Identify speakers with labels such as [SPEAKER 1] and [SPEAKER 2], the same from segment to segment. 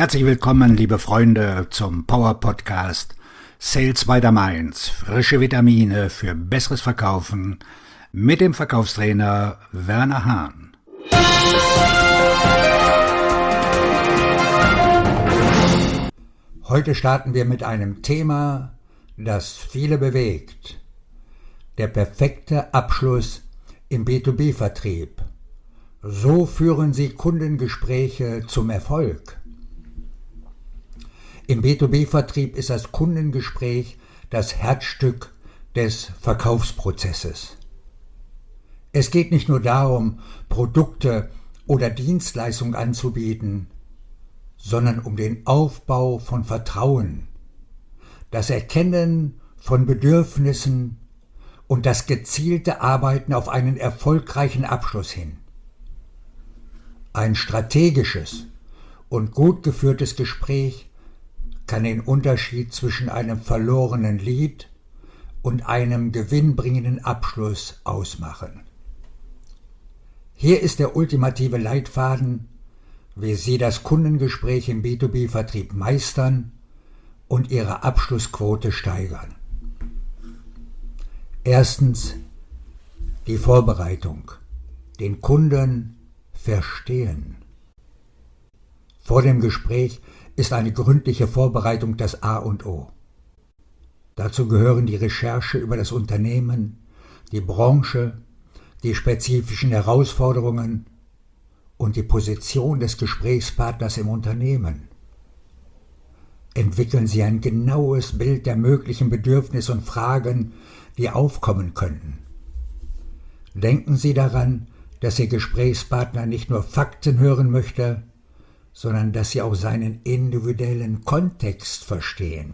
[SPEAKER 1] Herzlich willkommen, liebe Freunde, zum Power Podcast Sales by the Mainz. Frische Vitamine für besseres Verkaufen mit dem Verkaufstrainer Werner Hahn. Heute starten wir mit einem Thema, das viele bewegt. Der perfekte Abschluss im B2B-Vertrieb. So führen Sie Kundengespräche zum Erfolg. Im B2B-Vertrieb ist das Kundengespräch das Herzstück des Verkaufsprozesses. Es geht nicht nur darum, Produkte oder Dienstleistungen anzubieten, sondern um den Aufbau von Vertrauen, das Erkennen von Bedürfnissen und das gezielte Arbeiten auf einen erfolgreichen Abschluss hin. Ein strategisches und gut geführtes Gespräch kann den Unterschied zwischen einem verlorenen Lead und einem gewinnbringenden Abschluss ausmachen. Hier ist der ultimative Leitfaden, wie Sie das Kundengespräch im B2B-Vertrieb meistern und Ihre Abschlussquote steigern. Erstens, die Vorbereitung. Den Kunden verstehen. Vor dem Gespräch ist eine gründliche Vorbereitung das A und O. Dazu gehören die Recherche über das Unternehmen, die Branche, die spezifischen Herausforderungen und die Position des Gesprächspartners im Unternehmen. Entwickeln Sie ein genaues Bild der möglichen Bedürfnisse und Fragen, die aufkommen könnten. Denken Sie daran, dass Ihr Gesprächspartner nicht nur Fakten hören möchte, sondern dass Sie auch seinen individuellen Kontext verstehen.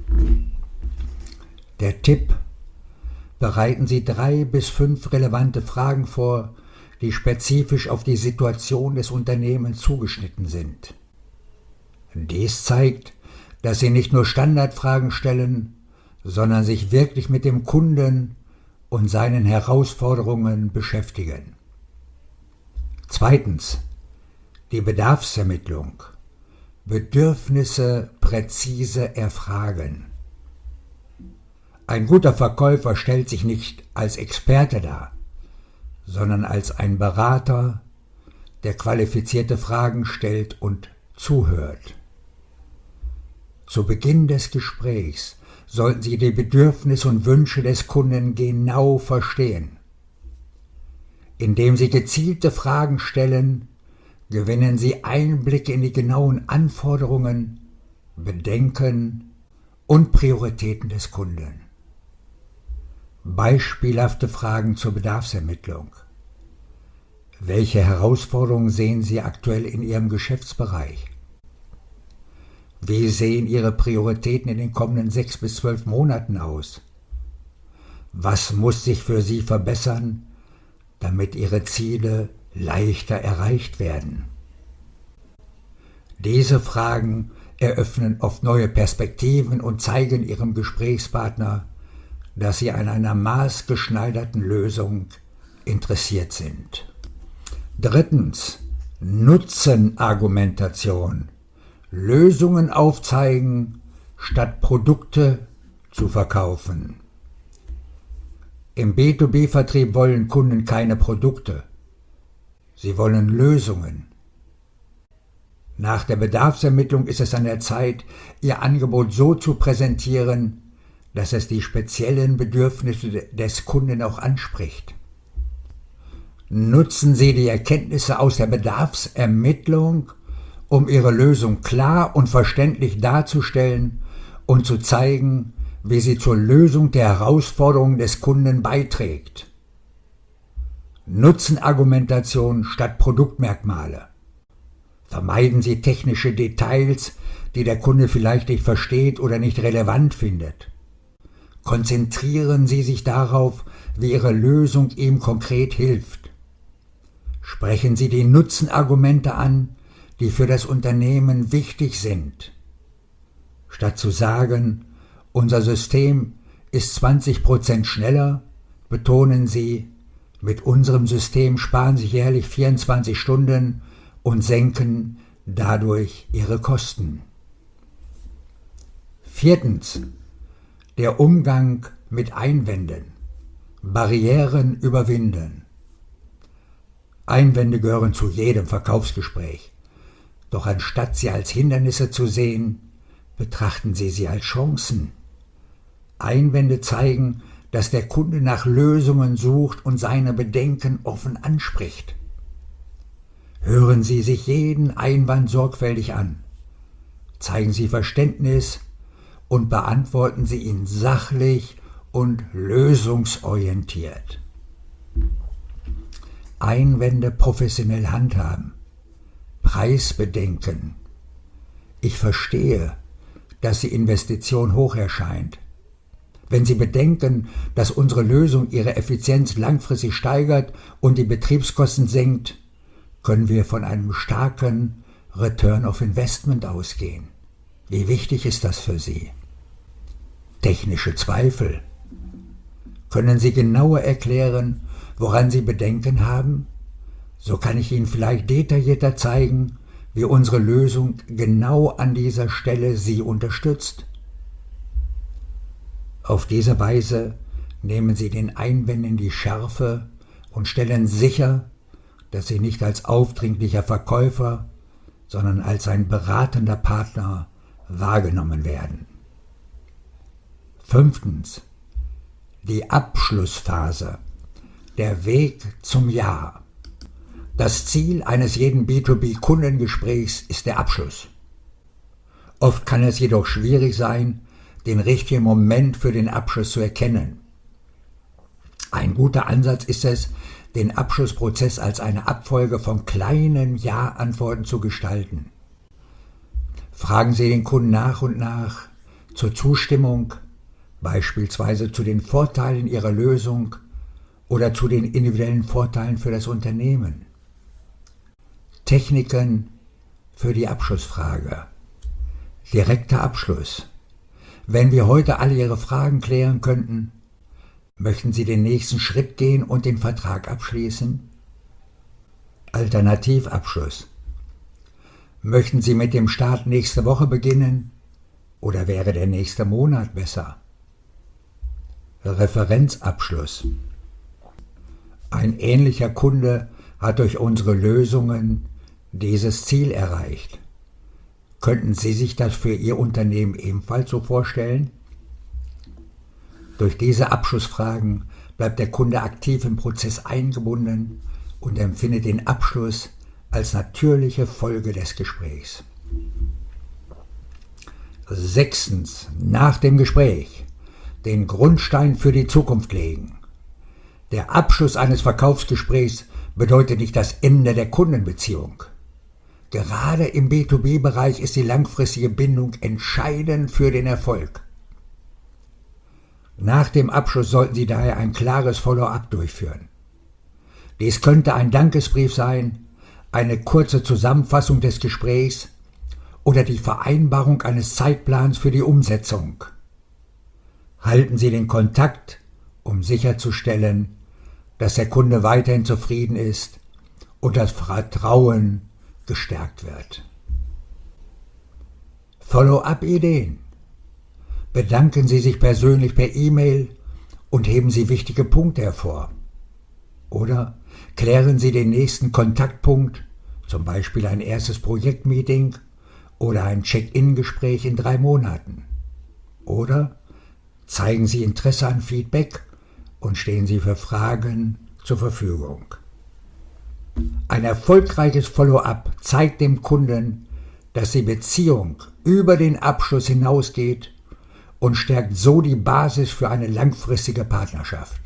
[SPEAKER 1] Der Tipp: Bereiten Sie 3 bis 5 relevante Fragen vor, die spezifisch auf die Situation des Unternehmens zugeschnitten sind. Dies zeigt, dass Sie nicht nur Standardfragen stellen, sondern sich wirklich mit dem Kunden und seinen Herausforderungen beschäftigen. Zweitens, die Bedarfsermittlung. Bedürfnisse präzise erfragen. Ein guter Verkäufer stellt sich nicht als Experte dar, sondern als ein Berater, der qualifizierte Fragen stellt und zuhört. Zu Beginn des Gesprächs sollten Sie die Bedürfnisse und Wünsche des Kunden genau verstehen. Indem Sie gezielte Fragen stellen, gewinnen Sie Einblicke in die genauen Anforderungen, Bedenken und Prioritäten des Kunden. Beispielhafte Fragen zur Bedarfsermittlung. Welche Herausforderungen sehen Sie aktuell in Ihrem Geschäftsbereich? Wie sehen Ihre Prioritäten in den kommenden 6 bis 12 Monaten aus? Was muss sich für Sie verbessern, damit Ihre Ziele leichter erreicht werden? Diese Fragen eröffnen oft neue Perspektiven und zeigen Ihrem Gesprächspartner, dass Sie an einer maßgeschneiderten Lösung interessiert sind. Drittens, Nutzenargumentation. Lösungen aufzeigen, statt Produkte zu verkaufen. Im B2B-Vertrieb wollen Kunden keine Produkte. Sie wollen Lösungen. Nach der Bedarfsermittlung ist es an der Zeit, Ihr Angebot so zu präsentieren, dass es die speziellen Bedürfnisse des Kunden auch anspricht. Nutzen Sie die Erkenntnisse aus der Bedarfsermittlung, um Ihre Lösung klar und verständlich darzustellen und zu zeigen, wie sie zur Lösung der Herausforderungen des Kunden beiträgt. Nutzenargumentation statt Produktmerkmale. Vermeiden Sie technische Details, die der Kunde vielleicht nicht versteht oder nicht relevant findet. Konzentrieren Sie sich darauf, wie Ihre Lösung ihm konkret hilft. Sprechen Sie die Nutzenargumente an, die für das Unternehmen wichtig sind. Statt zu sagen, unser System ist 20% schneller, betonen Sie, mit unserem System sparen Sie jährlich 24 Stunden und senken dadurch ihre Kosten. 4. Der Umgang mit Einwänden. Barrieren überwinden. Einwände gehören zu jedem Verkaufsgespräch. Doch anstatt sie als Hindernisse zu sehen, betrachten Sie sie als Chancen. Einwände zeigen, dass der Kunde nach Lösungen sucht und seine Bedenken offen anspricht. Hören Sie sich jeden Einwand sorgfältig an. Zeigen Sie Verständnis und beantworten Sie ihn sachlich und lösungsorientiert. Einwände professionell handhaben. Preisbedenken. Ich verstehe, dass die Investition hoch erscheint. Wenn Sie bedenken, dass unsere Lösung Ihre Effizienz langfristig steigert und die Betriebskosten senkt, können wir von einem starken Return of Investment ausgehen. Wie wichtig ist das für Sie? Technische Zweifel. Können Sie genauer erklären, woran Sie Bedenken haben? So kann ich Ihnen vielleicht detaillierter zeigen, wie unsere Lösung genau an dieser Stelle Sie unterstützt. Auf diese Weise nehmen Sie den Einwänden die Schärfe und stellen sicher, dass Sie nicht als aufdringlicher Verkäufer, sondern als ein beratender Partner wahrgenommen werden. 5. Die Abschlussphase. Der Weg zum Ja. Das Ziel eines jeden B2B-Kundengesprächs ist der Abschluss. Oft kann es jedoch schwierig sein, den richtigen Moment für den Abschluss zu erkennen. Ein guter Ansatz ist es, den Abschlussprozess als eine Abfolge von kleinen Ja-Antworten zu gestalten. Fragen Sie den Kunden nach und nach zur Zustimmung, beispielsweise zu den Vorteilen Ihrer Lösung oder zu den individuellen Vorteilen für das Unternehmen. Techniken für die Abschlussfrage. Direkter Abschluss. Wenn wir heute alle Ihre Fragen klären könnten, möchten Sie den nächsten Schritt gehen und den Vertrag abschließen? Alternativabschluss. Möchten Sie mit dem Start nächste Woche beginnen oder wäre der nächste Monat besser? Referenzabschluss. Ein ähnlicher Kunde hat durch unsere Lösungen dieses Ziel erreicht. Könnten Sie sich das für Ihr Unternehmen ebenfalls so vorstellen? Durch diese Abschlussfragen bleibt der Kunde aktiv im Prozess eingebunden und empfindet den Abschluss als natürliche Folge des Gesprächs. 6. Nach dem Gespräch den Grundstein für die Zukunft legen. Der Abschluss eines Verkaufsgesprächs bedeutet nicht das Ende der Kundenbeziehung. Gerade im B2B-Bereich ist die langfristige Bindung entscheidend für den Erfolg. Nach dem Abschluss sollten Sie daher ein klares Follow-up durchführen. Dies könnte ein Dankesbrief sein, eine kurze Zusammenfassung des Gesprächs oder die Vereinbarung eines Zeitplans für die Umsetzung. Halten Sie den Kontakt, um sicherzustellen, dass der Kunde weiterhin zufrieden ist und das Vertrauen gestärkt wird. Follow-up-Ideen. Bedanken Sie sich persönlich per E-Mail und heben Sie wichtige Punkte hervor. Oder klären Sie den nächsten Kontaktpunkt, zum Beispiel ein erstes Projektmeeting oder ein Check-in-Gespräch in 3 Monaten. Oder zeigen Sie Interesse an Feedback und stehen Sie für Fragen zur Verfügung. Ein erfolgreiches Follow-up zeigt dem Kunden, dass die Beziehung über den Abschluss hinausgeht und stärkt so die Basis für eine langfristige Partnerschaft.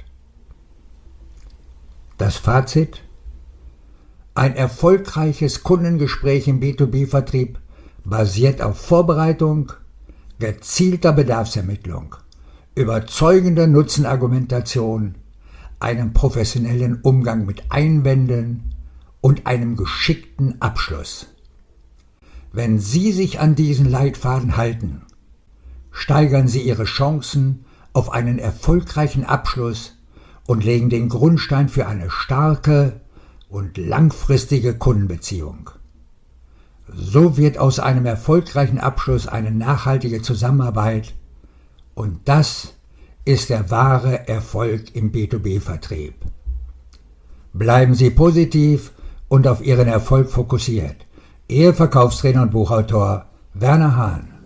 [SPEAKER 1] Das Fazit: Ein erfolgreiches Kundengespräch im B2B-Vertrieb basiert auf Vorbereitung, gezielter Bedarfsermittlung, überzeugender Nutzenargumentation, einem professionellen Umgang mit Einwänden und einem geschickten Abschluss. Wenn Sie sich an diesen Leitfaden halten, steigern Sie Ihre Chancen auf einen erfolgreichen Abschluss und legen den Grundstein für eine starke und langfristige Kundenbeziehung. So wird aus einem erfolgreichen Abschluss eine nachhaltige Zusammenarbeit, und das ist der wahre Erfolg im B2B-Vertrieb. Bleiben Sie positiv und auf Ihren Erfolg fokussiert. Ihr Verkaufstrainer und Buchautor Werner Hahn.